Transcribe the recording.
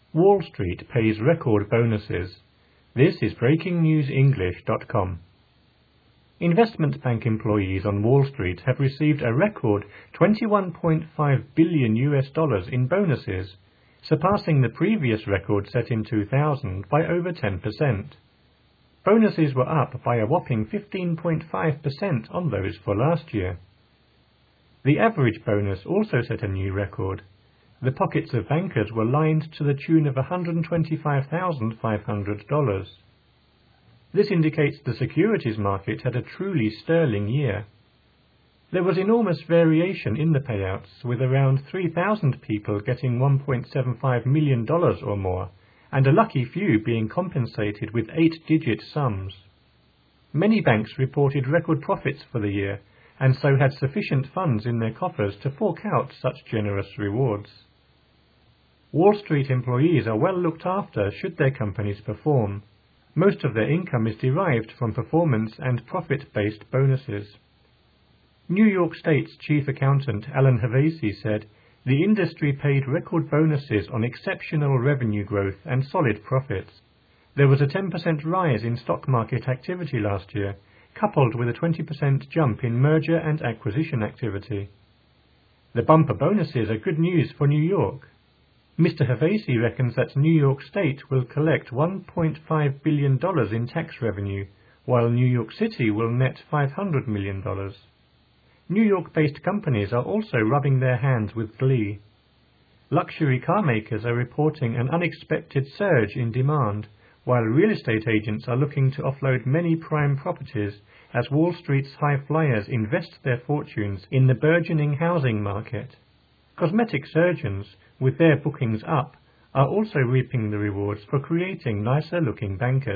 Wall Street pays record bonuses. This is BreakingNewsEnglish.com. Investment bank employees on Wall Street have received a record $21.5 billion in bonuses, surpassing the previous record set in 2000 by over 10%. Bonuses were up by a whopping 15.5% on those for last year. The average bonus also set a new record. The pockets of bankers were lined to the tune of $125,500. This indicates the securities market had a truly sterling year. There was enormous variation in the payouts, with around 3,000 people getting $1.75 million or more, and a lucky few being compensated with 8-digit sums. Many banks reported record profits for the year, and so had sufficient funds in their coffers to fork out such generous rewards. Wall Street employees are well looked after should their companies perform. Most of their income is derived from performance and profit-based bonuses. New York State's chief accountant Alan Havasi said, "The industry paid record bonuses on exceptional revenue growth and solid profits. There was a 10% rise in stock market activity last year, coupled with a 20% jump in merger and acquisition activity. The bumper bonuses are good news for New York." Mr. Havasi reckons that New York State will collect $1.5 billion in tax revenue, while New York City will net $500 million. New York-based companies are also rubbing their hands with glee. Luxury car makers are reporting an unexpected surge in demand, while real estate agents are looking to offload many prime properties as Wall Street's high flyers invest their fortunes in the burgeoning housing market. Cosmetic surgeons, with their bookings up, are also reaping the rewards for creating nicer-looking bankers.